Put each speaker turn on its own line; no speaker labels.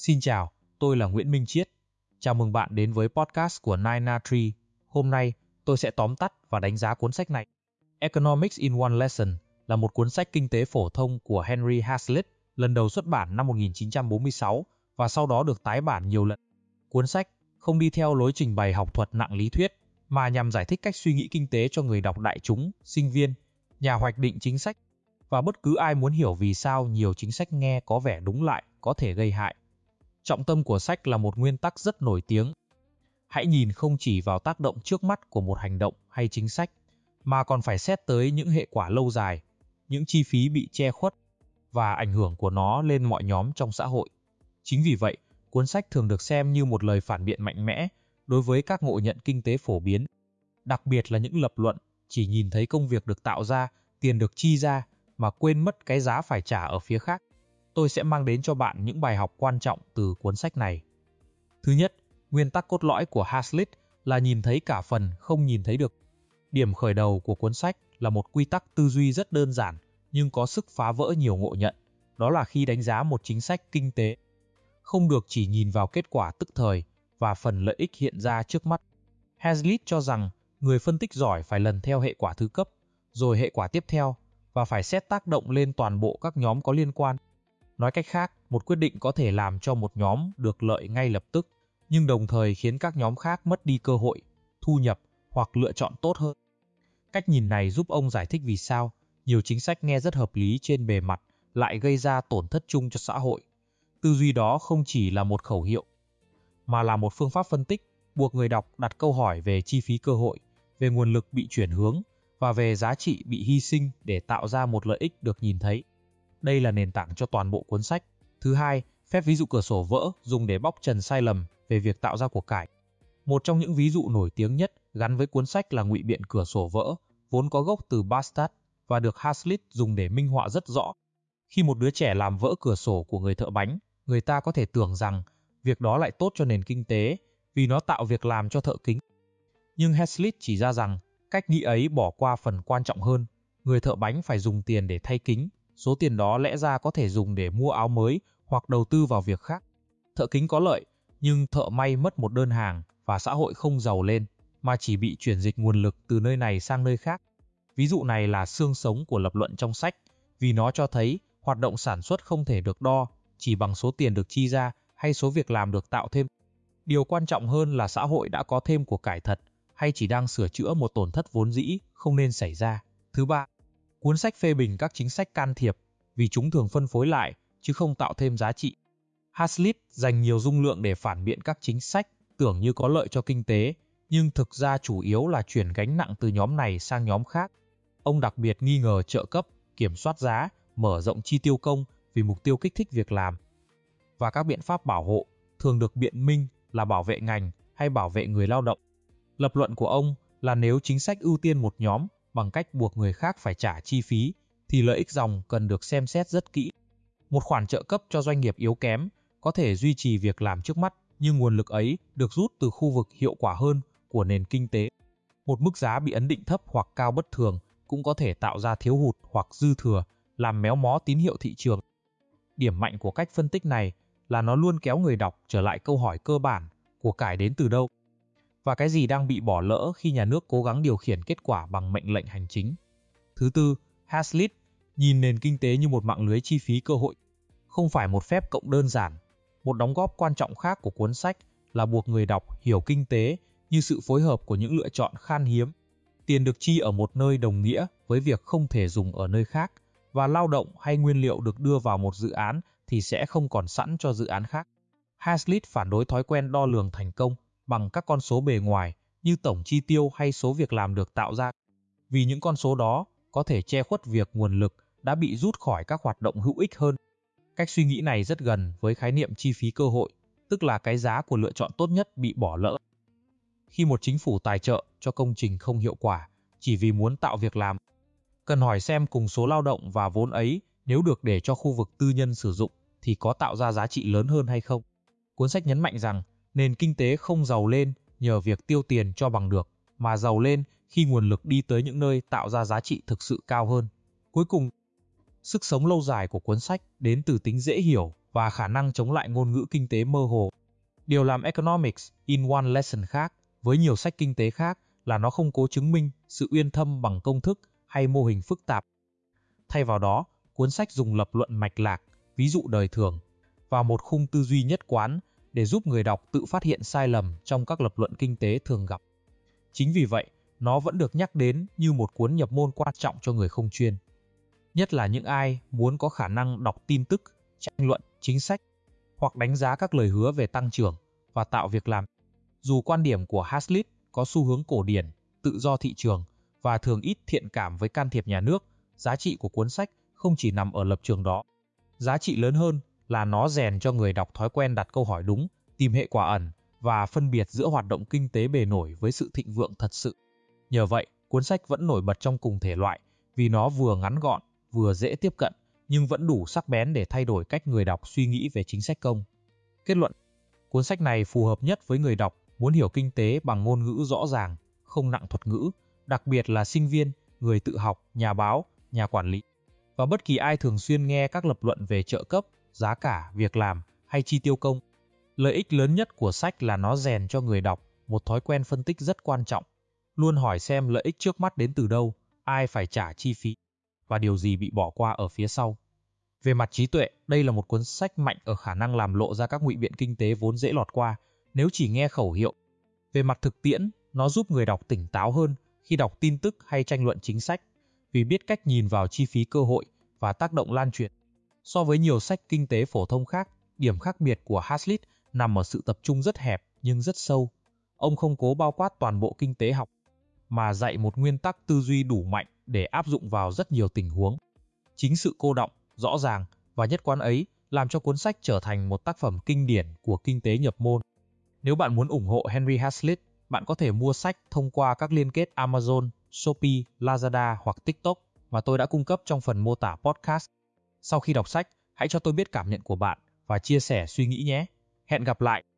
Xin chào, tôi là Nguyễn Minh Chiết. Chào mừng bạn đến với podcast của Nine Na Tree. Hôm nay, tôi sẽ tóm tắt và đánh giá cuốn sách này. Economics in One Lesson là một cuốn sách kinh tế phổ thông của Henry Hazlitt, lần đầu xuất bản năm 1946 và sau đó được tái bản nhiều lần. Cuốn sách không đi theo lối trình bày học thuật nặng lý thuyết, mà nhằm giải thích cách suy nghĩ kinh tế cho người đọc đại chúng, sinh viên, nhà hoạch định chính sách và bất cứ ai muốn hiểu vì sao nhiều chính sách nghe có vẻ đúng lại có thể gây hại. Trọng tâm của sách là một nguyên tắc rất nổi tiếng. Hãy nhìn không chỉ vào tác động trước mắt của một hành động hay chính sách, mà còn phải xét tới những hệ quả lâu dài, những chi phí bị che khuất và ảnh hưởng của nó lên mọi nhóm trong xã hội. Chính vì vậy, cuốn sách thường được xem như một lời phản biện mạnh mẽ đối với các ngộ nhận kinh tế phổ biến, đặc biệt là những lập luận chỉ nhìn thấy công việc được tạo ra, tiền được chi ra mà quên mất cái giá phải trả ở phía khác. Tôi sẽ mang đến cho bạn những bài học quan trọng từ cuốn sách này. Thứ nhất, nguyên tắc cốt lõi của Hazlitt là nhìn thấy cả phần không nhìn thấy được. Điểm khởi đầu của cuốn sách là một quy tắc tư duy rất đơn giản nhưng có sức phá vỡ nhiều ngộ nhận. Đó là khi đánh giá một chính sách kinh tế, không được chỉ nhìn vào kết quả tức thời và phần lợi ích hiện ra trước mắt. Hazlitt cho rằng người phân tích giỏi phải lần theo hệ quả thứ cấp, rồi hệ quả tiếp theo và phải xét tác động lên toàn bộ các nhóm có liên quan. Nói cách khác, một quyết định có thể làm cho một nhóm được lợi ngay lập tức, nhưng đồng thời khiến các nhóm khác mất đi cơ hội, thu nhập hoặc lựa chọn tốt hơn. Cách nhìn này giúp ông giải thích vì sao nhiều chính sách nghe rất hợp lý trên bề mặt lại gây ra tổn thất chung cho xã hội. Tư duy đó không chỉ là một khẩu hiệu, mà là một phương pháp phân tích, buộc người đọc đặt câu hỏi về chi phí cơ hội, về nguồn lực bị chuyển hướng và về giá trị bị hy sinh để tạo ra một lợi ích được nhìn thấy. Đây là nền tảng cho toàn bộ cuốn sách. Thứ hai, phép ví dụ cửa sổ vỡ dùng để bóc trần sai lầm về việc tạo ra của cải. Một trong những ví dụ nổi tiếng nhất gắn với cuốn sách là ngụy biện cửa sổ vỡ, vốn có gốc từ Bastard và được Hazlitt dùng để minh họa rất rõ. Khi một đứa trẻ làm vỡ cửa sổ của người thợ bánh, người ta có thể tưởng rằng việc đó lại tốt cho nền kinh tế vì nó tạo việc làm cho thợ kính. Nhưng Hazlitt chỉ ra rằng cách nghĩ ấy bỏ qua phần quan trọng hơn. Người thợ bánh phải dùng tiền để thay kính. Số tiền đó lẽ ra có thể dùng để mua áo mới hoặc đầu tư vào việc khác. Thợ kính có lợi, nhưng thợ may mất một đơn hàng và xã hội không giàu lên, mà chỉ bị chuyển dịch nguồn lực từ nơi này sang nơi khác. Ví dụ này là xương sống của lập luận trong sách, vì nó cho thấy hoạt động sản xuất không thể được đo chỉ bằng số tiền được chi ra hay số việc làm được tạo thêm. Điều quan trọng hơn là xã hội đã có thêm của cải thật hay chỉ đang sửa chữa một tổn thất vốn dĩ không nên xảy ra. Thứ ba, cuốn sách phê bình các chính sách can thiệp vì chúng thường phân phối lại chứ không tạo thêm giá trị. Hazlitt dành nhiều dung lượng để phản biện các chính sách tưởng như có lợi cho kinh tế, nhưng thực ra chủ yếu là chuyển gánh nặng từ nhóm này sang nhóm khác. Ông đặc biệt nghi ngờ trợ cấp, kiểm soát giá, mở rộng chi tiêu công vì mục tiêu kích thích việc làm. Và các biện pháp bảo hộ thường được biện minh là bảo vệ ngành hay bảo vệ người lao động. Lập luận của ông là nếu chính sách ưu tiên một nhóm bằng cách buộc người khác phải trả chi phí, thì lợi ích dòng cần được xem xét rất kỹ. Một khoản trợ cấp cho doanh nghiệp yếu kém có thể duy trì việc làm trước mắt, nhưng nguồn lực ấy được rút từ khu vực hiệu quả hơn của nền kinh tế. Một mức giá bị ấn định thấp hoặc cao bất thường cũng có thể tạo ra thiếu hụt hoặc dư thừa, làm méo mó tín hiệu thị trường. Điểm mạnh của cách phân tích này là nó luôn kéo người đọc trở lại câu hỏi cơ bản: của cải đến từ đâu? Và cái gì đang bị bỏ lỡ khi nhà nước cố gắng điều khiển kết quả bằng mệnh lệnh hành chính. Thứ tư, Hazlitt nhìn nền kinh tế như một mạng lưới chi phí cơ hội, không phải một phép cộng đơn giản. Một đóng góp quan trọng khác của cuốn sách là buộc người đọc hiểu kinh tế như sự phối hợp của những lựa chọn khan hiếm. Tiền được chi ở một nơi đồng nghĩa với việc không thể dùng ở nơi khác, và lao động hay nguyên liệu được đưa vào một dự án thì sẽ không còn sẵn cho dự án khác. Hazlitt phản đối thói quen đo lường thành công bằng các con số bề ngoài như tổng chi tiêu hay số việc làm được tạo ra, vì những con số đó có thể che khuất việc nguồn lực đã bị rút khỏi các hoạt động hữu ích hơn. Cách suy nghĩ này rất gần với khái niệm chi phí cơ hội, tức là cái giá của lựa chọn tốt nhất bị bỏ lỡ. Khi một chính phủ tài trợ cho công trình không hiệu quả chỉ vì muốn tạo việc làm, cần hỏi xem cùng số lao động và vốn ấy nếu được để cho khu vực tư nhân sử dụng thì có tạo ra giá trị lớn hơn hay không. Cuốn sách nhấn mạnh rằng nền kinh tế không giàu lên nhờ việc tiêu tiền cho bằng được, mà giàu lên khi nguồn lực đi tới những nơi tạo ra giá trị thực sự cao hơn. Cuối cùng, sức sống lâu dài của cuốn sách đến từ tính dễ hiểu và khả năng chống lại ngôn ngữ kinh tế mơ hồ. Điều làm Economics in One Lesson khác với nhiều sách kinh tế khác là nó không cố chứng minh sự uyên thâm bằng công thức hay mô hình phức tạp. Thay vào đó, cuốn sách dùng lập luận mạch lạc, ví dụ đời thường và một khung tư duy nhất quán để giúp người đọc tự phát hiện sai lầm trong các lập luận kinh tế thường gặp. Chính vì vậy, nó vẫn được nhắc đến như một cuốn nhập môn quan trọng cho người không chuyên. Nhất là những ai muốn có khả năng đọc tin tức, tranh luận, chính sách hoặc đánh giá các lời hứa về tăng trưởng và tạo việc làm. Dù quan điểm của Hazlitt có xu hướng cổ điển, tự do thị trường và thường ít thiện cảm với can thiệp nhà nước, giá trị của cuốn sách không chỉ nằm ở lập trường đó. Giá trị lớn hơn là nó rèn cho người đọc thói quen đặt câu hỏi đúng, tìm hệ quả ẩn và phân biệt giữa hoạt động kinh tế bề nổi với sự thịnh vượng thật sự. Nhờ vậy, cuốn sách vẫn nổi bật trong cùng thể loại vì nó vừa ngắn gọn, vừa dễ tiếp cận nhưng vẫn đủ sắc bén để thay đổi cách người đọc suy nghĩ về chính sách công. Kết luận, cuốn sách này phù hợp nhất với người đọc muốn hiểu kinh tế bằng ngôn ngữ rõ ràng, không nặng thuật ngữ, đặc biệt là sinh viên, người tự học, nhà báo, nhà quản lý. Và bất kỳ ai thường xuyên nghe các lập luận về trợ cấp, giá cả, việc làm hay chi tiêu công. Lợi ích lớn nhất của sách là nó rèn cho người đọc một thói quen phân tích rất quan trọng. Luôn hỏi xem lợi ích trước mắt đến từ đâu, ai phải trả chi phí và điều gì bị bỏ qua ở phía sau. Về mặt trí tuệ, đây là một cuốn sách mạnh ở khả năng làm lộ ra các ngụy biện kinh tế vốn dễ lọt qua nếu chỉ nghe khẩu hiệu. Về mặt thực tiễn, nó giúp người đọc tỉnh táo hơn khi đọc tin tức hay tranh luận chính sách, vì biết cách nhìn vào chi phí cơ hội và tác động lan truyền. So với nhiều sách kinh tế phổ thông khác, điểm khác biệt của Hazlitt nằm ở sự tập trung rất hẹp nhưng rất sâu. Ông không cố bao quát toàn bộ kinh tế học, mà dạy một nguyên tắc tư duy đủ mạnh để áp dụng vào rất nhiều tình huống. Chính sự cô đọng, rõ ràng và nhất quán ấy làm cho cuốn sách trở thành một tác phẩm kinh điển của kinh tế nhập môn. Nếu bạn muốn ủng hộ Henry Hazlitt, bạn có thể mua sách thông qua các liên kết Amazon, Shopee, Lazada hoặc TikTok mà tôi đã cung cấp trong phần mô tả podcast. Sau khi đọc sách, hãy cho tôi biết cảm nhận của bạn và chia sẻ suy nghĩ nhé. Hẹn gặp lại!